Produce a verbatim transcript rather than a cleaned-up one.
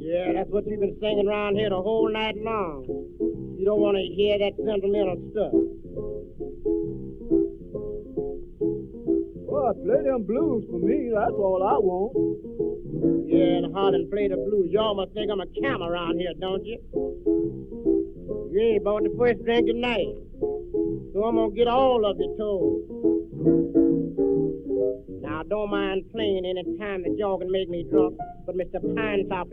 Yeah, that's what you've been singing around here the whole night long. You don't want to hear that sentimental stuff. Well, play them blues for me. That's all I want. Yeah, and holler and play the blues. Y'all must think I'm a camel around here, don't you? You ain't bought the first drink tonight. So I'm going to get all of your toes. Now, I don't mind playing any time that y'all can make me drunk, but Mister Pine Top